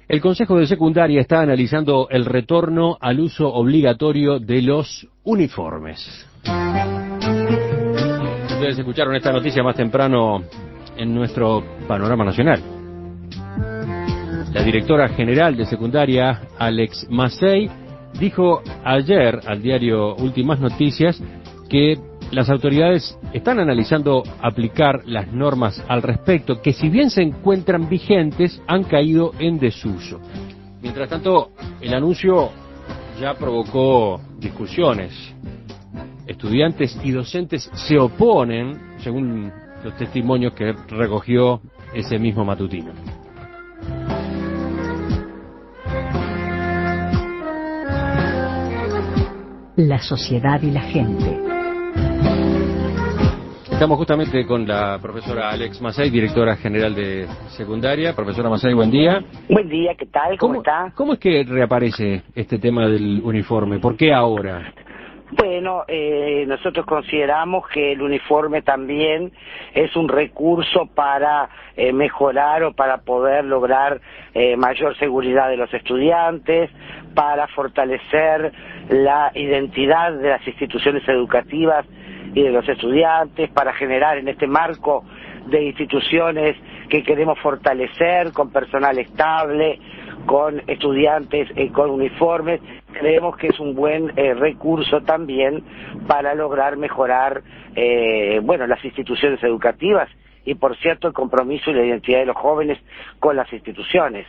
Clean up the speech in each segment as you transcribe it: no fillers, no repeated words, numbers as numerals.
El Consejo de Secundaria está analizando el retorno al uso obligatorio de los uniformes. Ustedes escucharon esta noticia más temprano en nuestro panorama nacional. La directora general de secundaria, Alex Massey, dijo ayer al diario Últimas Noticias que las autoridades están analizando aplicar las normas al respecto, que si bien se encuentran vigentes, han caído en desuso. Mientras tanto, el anuncio ya provocó discusiones. Estudiantes y docentes se oponen, según los testimonios que recogió ese mismo matutino. La sociedad y la gente. Estamos justamente con la profesora Alex Massey, directora general de secundaria. Profesora Massey, buen día. Buen día, ¿qué tal? ¿Cómo está? ¿Cómo es que reaparece este tema del uniforme? ¿Por qué ahora? Bueno, nosotros consideramos que el uniforme también es un recurso para mejorar o para poder lograr mayor seguridad de los estudiantes, para fortalecer la identidad de las instituciones educativas y de los estudiantes, para generar en este marco de instituciones que queremos fortalecer con personal estable, con estudiantes con uniformes. Creemos que es un buen recurso también para lograr mejorar las instituciones educativas y, por cierto, el compromiso y la identidad de los jóvenes con las instituciones.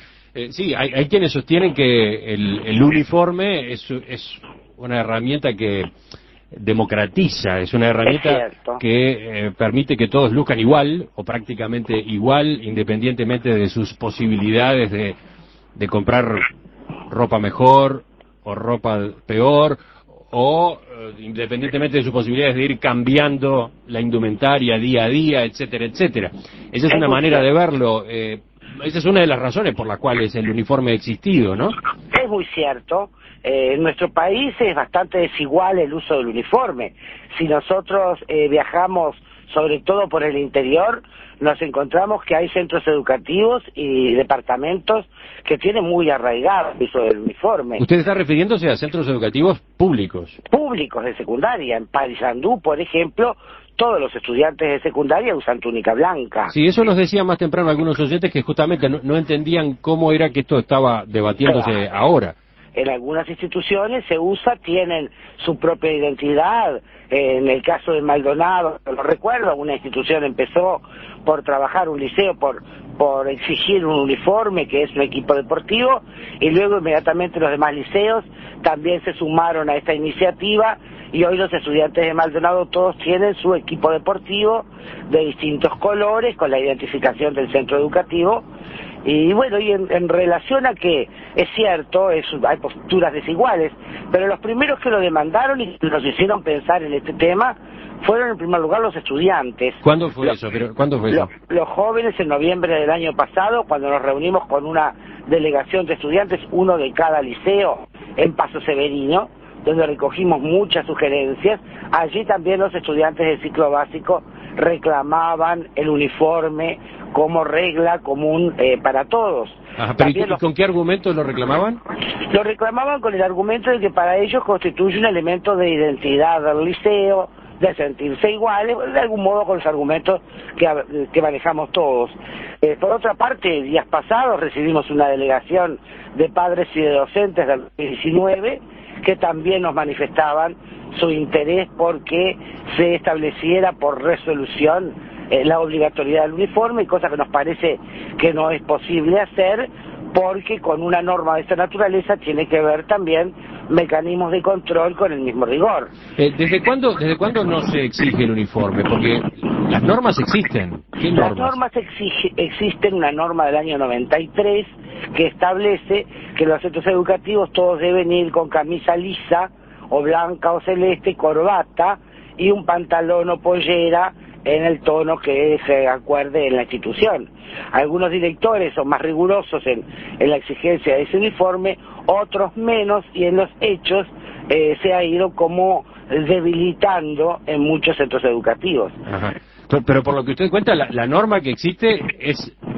Sí, hay quienes sostienen que el uniforme es una herramienta que democratiza, es una herramienta que permite que todos luzcan igual o prácticamente igual, independientemente de sus posibilidades de comprar ropa mejor o ropa peor, o independientemente de sus posibilidades de ir cambiando la indumentaria día a día, etcétera, etcétera. Esa es una manera de verlo. Esa es una de las razones por las cuales el uniforme ha existido, ¿no? Es muy cierto. En nuestro país es bastante desigual el uso del uniforme. Si nosotros viajamos sobre todo por el interior, nos encontramos que hay centros educativos y departamentos que tienen muy arraigado el uso del uniforme. ¿Usted está refiriéndose a centros educativos públicos? Públicos de secundaria. En Paysandú, por ejemplo, todos los estudiantes de secundaria usan túnica blanca. Sí, eso nos decían más temprano algunos oyentes que justamente no entendían cómo era que esto estaba debatiéndose ahora. En algunas instituciones se usa, tienen su propia identidad. En el caso de Maldonado, lo recuerdo, una institución empezó por trabajar, un liceo, por exigir un uniforme que es un equipo deportivo, y luego inmediatamente los demás liceos también se sumaron a esta iniciativa, y hoy los estudiantes de Maldonado todos tienen su equipo deportivo de distintos colores, con la identificación del centro educativo. Y bueno, y en relación a que es cierto, hay posturas desiguales, pero los primeros que lo demandaron y nos hicieron pensar en este tema fueron en primer lugar los estudiantes. ¿Cuándo fue eso? Los jóvenes en noviembre del año pasado, cuando nos reunimos con una delegación de estudiantes, uno de cada liceo, en Paso Severino, donde recogimos muchas sugerencias. Allí también los estudiantes del ciclo básico reclamaban el uniforme como regla común para todos. Ajá, pero ¿y con qué argumento lo reclamaban? Lo reclamaban con el argumento de que para ellos constituye un elemento de identidad del liceo, de sentirse iguales, de algún modo con los argumentos que manejamos todos. Por otra parte, días pasados recibimos una delegación de padres y de docentes del 19 que también nos manifestaban su interés porque se estableciera por resolución la obligatoriedad del uniforme, cosa que nos parece que no es posible hacer, porque con una norma de esta naturaleza tiene que ver también mecanismos de control con el mismo rigor. ¿Desde cuándo no se exige el uniforme? Porque las normas existen. ¿Qué normas? Las normas existen, una norma del año 93 que establece que los centros educativos todos deben ir con camisa lisa o blanca o celeste, corbata y un pantalón o pollera en el tono que se acuerde en la institución. Algunos directores son más rigurosos en la exigencia de ese uniforme, otros menos, y en los hechos se ha ido como debilitando en muchos centros educativos. Ajá. Pero por lo que usted cuenta, la norma que existe es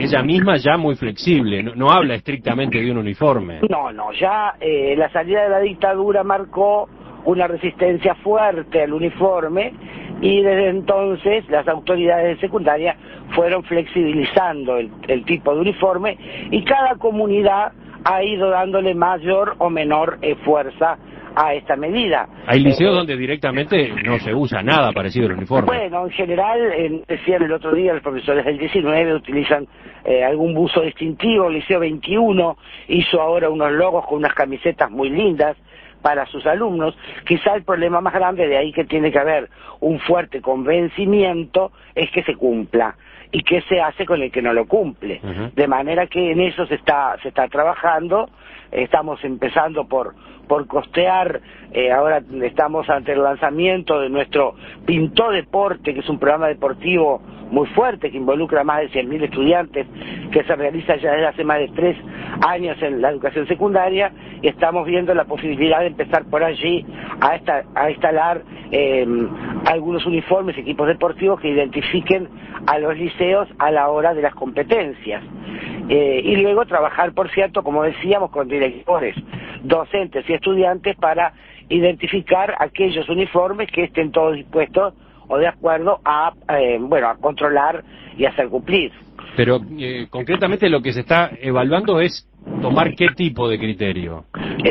ella misma ya muy flexible, no habla estrictamente de un uniforme. No, ya la salida de la dictadura marcó una resistencia fuerte al uniforme y desde entonces las autoridades de secundaria fueron flexibilizando el tipo de uniforme y cada comunidad ha ido dándole mayor o menor fuerza a esta medida. Hay liceos donde directamente no se usa nada parecido al uniforme. Bueno, en general, decían el otro día, los profesores del 19 utilizan algún buzo distintivo. El Liceo 21 hizo ahora unos logos con unas camisetas muy lindas para sus alumnos. Quizá el problema más grande, de ahí que tiene que haber un fuerte convencimiento, es que se cumpla. ¿Y qué se hace con el que no lo cumple? De manera que en eso se está trabajando. Estamos empezando por costear, ahora estamos ante el lanzamiento de nuestro Pintó Deporte, que es un programa deportivo muy fuerte, que involucra a más de 100.000 estudiantes, que se realiza ya desde hace más de 3 años en la educación secundaria, y estamos viendo la posibilidad de empezar por allí a instalar algunos uniformes, equipos deportivos que identifiquen a los liceos a la hora de las competencias. Y luego trabajar, por cierto, como decíamos, con directores, docentes y estudiantes para identificar aquellos uniformes que estén todos dispuestos o de acuerdo a controlar y hacer cumplir. Pero concretamente lo que se está evaluando es tomar qué tipo de criterio.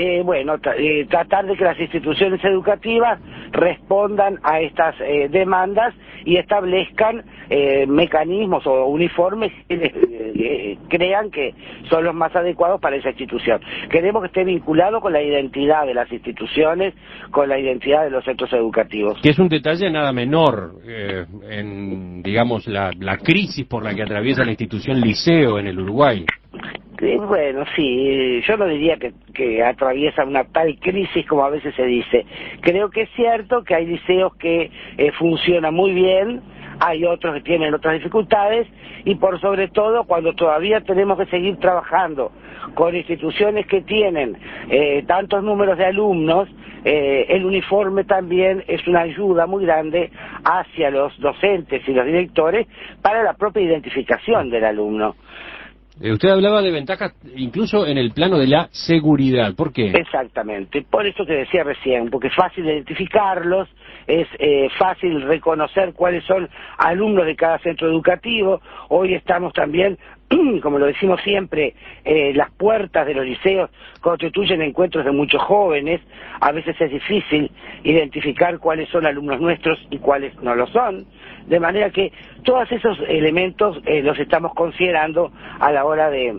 Tratar de que las instituciones educativas respondan a estas demandas y establezcan mecanismos o uniformes que crean que son los más adecuados para esa institución. Queremos que esté vinculado con la identidad de las instituciones, con la identidad de los centros educativos. Que es un detalle nada menor en, digamos, la crisis por la que atraviesa la institución liceo en el Uruguay. Bueno, sí, yo no diría que atraviesa una tal crisis como a veces se dice. Creo que es cierto que hay liceos que funcionan muy bien, hay otros que tienen otras dificultades, y por sobre todo cuando todavía tenemos que seguir trabajando con instituciones que tienen tantos números de alumnos, el uniforme también es una ayuda muy grande hacia los docentes y los directores para la propia identificación del alumno. Usted hablaba de ventajas incluso en el plano de la seguridad. ¿Por qué? Exactamente, por eso que decía recién, porque es fácil identificarlos, es fácil reconocer cuáles son alumnos de cada centro educativo. Hoy estamos también, como lo decimos siempre, las puertas de los liceos constituyen encuentros de muchos jóvenes. A veces es difícil identificar cuáles son alumnos nuestros y cuáles no lo son, de manera que todos esos elementos los estamos considerando a la hora de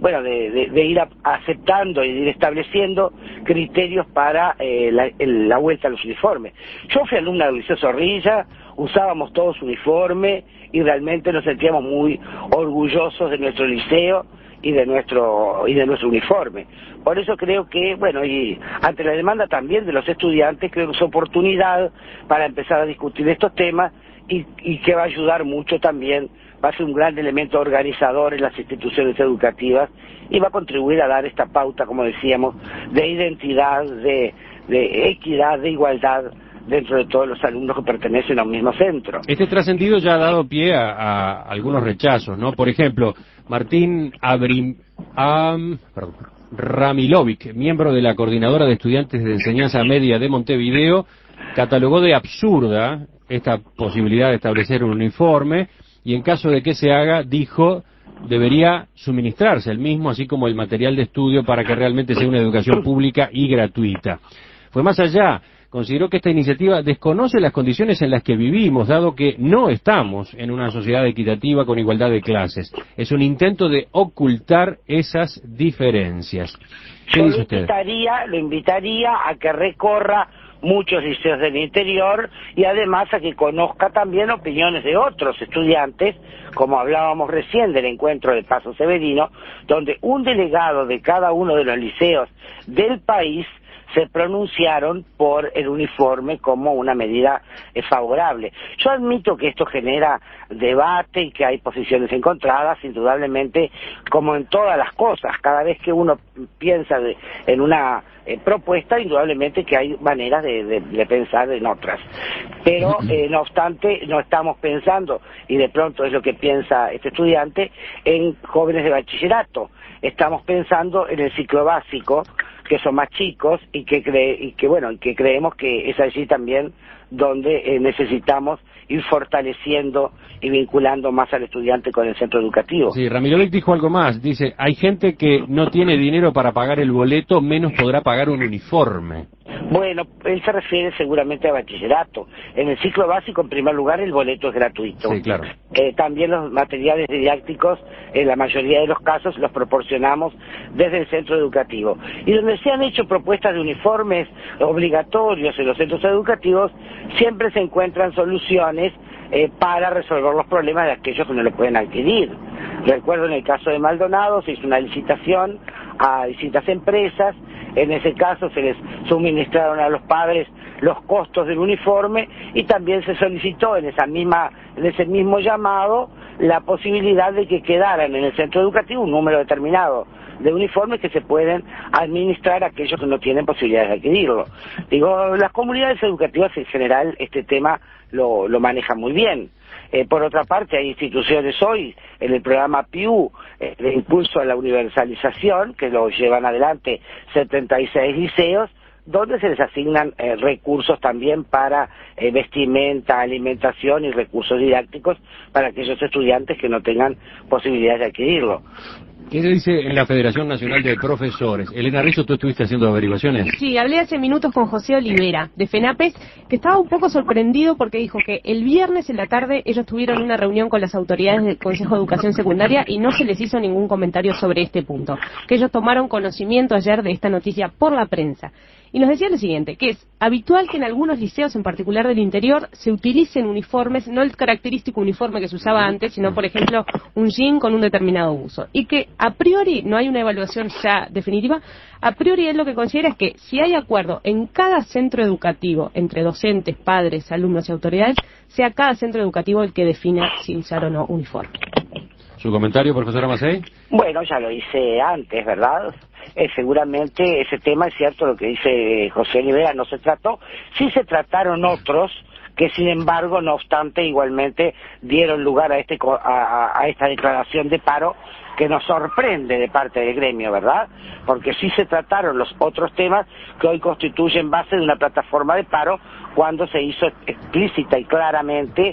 ir aceptando y de ir estableciendo criterios para la vuelta a los uniformes. Yo fui alumna del Liceo Zorrilla, usábamos todos uniforme y realmente nos sentíamos muy orgullosos de nuestro liceo y de nuestro uniforme. Por eso creo que, y ante la demanda también de los estudiantes, creo que es oportunidad para empezar a discutir estos temas y que va a ayudar mucho también, va a ser un gran elemento organizador en las instituciones educativas y va a contribuir a dar esta pauta, como decíamos, de identidad, de equidad, de igualdad dentro de todos los alumnos que pertenecen a un mismo centro. Este trascendido ya ha dado pie a algunos rechazos, ¿no? Por ejemplo, Martín Ramilovic, miembro de la Coordinadora de Estudiantes de Enseñanza Media de Montevideo, catalogó de absurda esta posibilidad de establecer un uniforme y en caso de que se haga, dijo, debería suministrarse el mismo, así como el material de estudio para que realmente sea una educación pública y gratuita. Fue más allá, consideró que esta iniciativa desconoce las condiciones en las que vivimos, dado que no estamos en una sociedad equitativa con igualdad de clases. Es un intento de ocultar esas diferencias. ¿Qué dice usted? Lo invitaría a que recorra muchos liceos del interior y además a que conozca también opiniones de otros estudiantes, como hablábamos recién del encuentro de Paso Severino, donde un delegado de cada uno de los liceos del país se pronunciaron por el uniforme como una medida favorable. Yo admito que esto genera debate y que hay posiciones encontradas, indudablemente, como en todas las cosas. Cada vez que uno piensa en una propuesta, indudablemente que hay maneras de pensar en otras. Pero, no obstante, no estamos pensando, y de pronto es lo que piensa este estudiante, en jóvenes de bachillerato. Estamos pensando en el ciclo básico, que son más chicos y que creemos que es allí también donde necesitamos ir fortaleciendo y vinculando más al estudiante con el centro educativo. Sí, Ramirovic dijo algo más, dice, hay gente que no tiene dinero para pagar el boleto, menos podrá pagar un uniforme. Bueno, él se refiere seguramente a bachillerato. En el ciclo básico, en primer lugar, el boleto es gratuito. Sí, claro. También los materiales didácticos, en la mayoría de los casos, los proporcionamos desde el centro educativo. Y donde se han hecho propuestas de uniformes obligatorios en los centros educativos, siempre se encuentran soluciones para resolver los problemas de aquellos que no lo pueden adquirir. Recuerdo en el caso de Maldonado, se hizo una licitación a distintas empresas. En ese caso se les suministraron a los padres los costos del uniforme y también se solicitó en ese mismo llamado la posibilidad de que quedaran en el centro educativo un número determinado de uniformes que se pueden administrar a aquellos que no tienen posibilidades de adquirirlo. Digo, las comunidades educativas en general este tema lo manejan muy bien. Por otra parte, hay instituciones hoy en el programa PIU de impulso a la universalización, que lo llevan adelante 76 liceos, donde se les asignan recursos también para vestimenta, alimentación y recursos didácticos para aquellos estudiantes que no tengan posibilidades de adquirirlo. ¿Qué se dice en la Federación Nacional de Profesores? Elena Rizzo, ¿tú estuviste haciendo averiguaciones? Sí, hablé hace minutos con José Olivera, de FENAPES, que estaba un poco sorprendido porque dijo que el viernes en la tarde ellos tuvieron una reunión con las autoridades del Consejo de Educación Secundaria y no se les hizo ningún comentario sobre este punto, que ellos tomaron conocimiento ayer de esta noticia por la prensa. Y nos decía lo siguiente, que es habitual que en algunos liceos, en particular del interior, se utilicen uniformes, no el característico uniforme que se usaba antes, sino, por ejemplo, un jean con un determinado uso. Y que a priori, no hay una evaluación ya definitiva, a priori él lo que considera es que si hay acuerdo en cada centro educativo, entre docentes, padres, alumnos y autoridades, sea cada centro educativo el que defina si usar o no uniforme. ¿Su comentario, profesora Macei? Bueno, ya lo hice antes, ¿verdad? Seguramente ese tema es cierto, lo que dice José Olivera, no se trató. Sí se trataron otros que, sin embargo, no obstante, igualmente dieron lugar a esta declaración de paro que nos sorprende de parte del gremio, ¿verdad? Porque sí se trataron los otros temas que hoy constituyen base de una plataforma de paro cuando se hizo explícita y claramente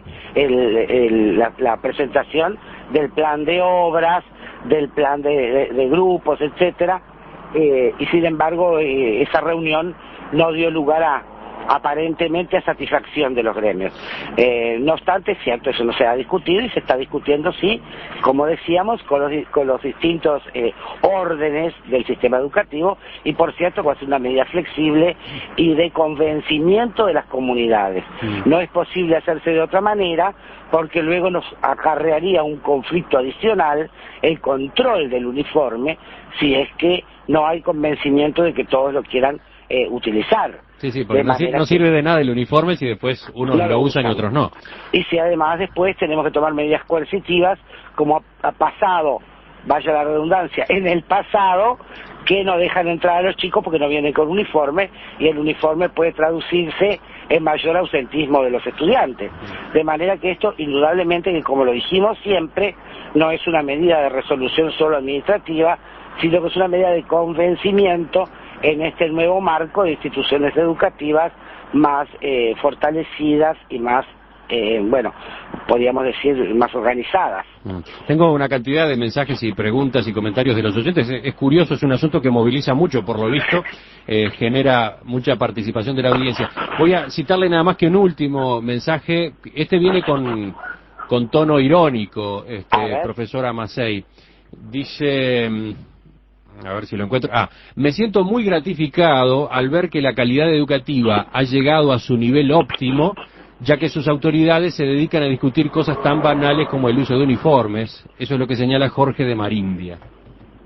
la presentación del plan de obras, del plan de grupos, etcétera, y sin embargo esa reunión no dio lugar aparentemente a satisfacción de los gremios. No obstante, es cierto, eso no se ha discutido y se está discutiendo, sí, como decíamos, con los distintos órdenes del sistema educativo y, por cierto, con una medida flexible y de convencimiento de las comunidades. No es posible hacerse de otra manera porque luego nos acarrearía un conflicto adicional el control del uniforme si es que no hay convencimiento de que todos lo quieran utilizar. Sí, porque no sirve de nada el uniforme si después unos lo usan y otros no. Y si además después tenemos que tomar medidas coercitivas, como ha pasado, vaya la redundancia, en el pasado, que no dejan entrar a los chicos porque no vienen con uniforme, y el uniforme puede traducirse en mayor ausentismo de los estudiantes. De manera que esto, indudablemente, que como lo dijimos siempre, no es una medida de resolución solo administrativa, sino que es una medida de convencimiento en este nuevo marco de instituciones educativas más fortalecidas y más, podríamos decir, más organizadas. Tengo una cantidad de mensajes y preguntas y comentarios de los oyentes. Es curioso, es un asunto que moviliza mucho, por lo visto, genera mucha participación de la audiencia. Voy a citarle nada más que un último mensaje. Este viene con tono irónico, profesora Macei. Dice... A ver si lo encuentro. Me siento muy gratificado al ver que la calidad educativa ha llegado a su nivel óptimo, ya que sus autoridades se dedican a discutir cosas tan banales como el uso de uniformes. Eso es lo que señala Jorge de Marindia.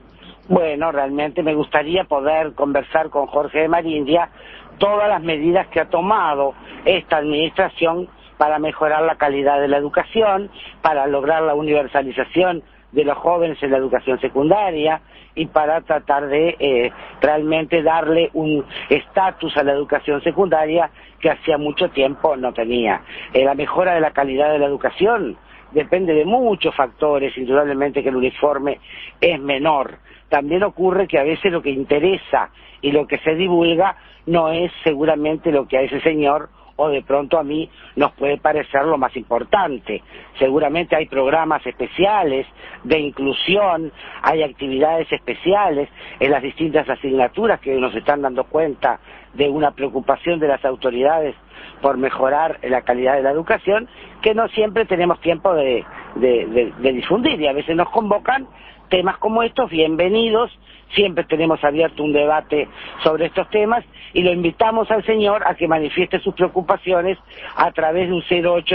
Bueno, realmente me gustaría poder conversar con Jorge de Marindia todas las medidas que ha tomado esta administración para mejorar la calidad de la educación, para lograr la universalización de los jóvenes en la educación secundaria y para tratar de realmente darle un estatus a la educación secundaria que hacía mucho tiempo no tenía. La mejora de la calidad de la educación depende de muchos factores, indudablemente que el uniforme es menor. También ocurre que a veces lo que interesa y lo que se divulga no es seguramente lo que a ese señor o de pronto a mí nos puede parecer lo más importante. Seguramente hay programas especiales de inclusión, hay actividades especiales en las distintas asignaturas que nos están dando cuenta de una preocupación de las autoridades por mejorar la calidad de la educación, que no siempre tenemos tiempo de difundir, y a veces nos convocan temas como estos, bienvenidos, siempre tenemos abierto un debate sobre estos temas y lo invitamos al señor a que manifieste sus preocupaciones a través de un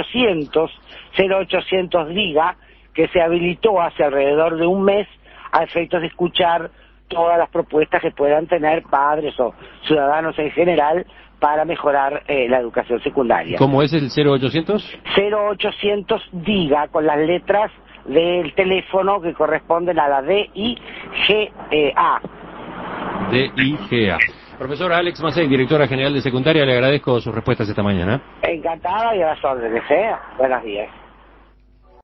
0800 diga, que se habilitó hace alrededor de un mes a efectos de escuchar todas las propuestas que puedan tener padres o ciudadanos en general para mejorar la educación secundaria. ¿Cómo es el 0800? 0800 diga, con las letras del teléfono que corresponden a la DIGA. DIGA. Profesora Alex Macei, directora general de secundaria, le agradezco sus respuestas esta mañana. Encantada y a las órdenes, ¿eh? Buenos días.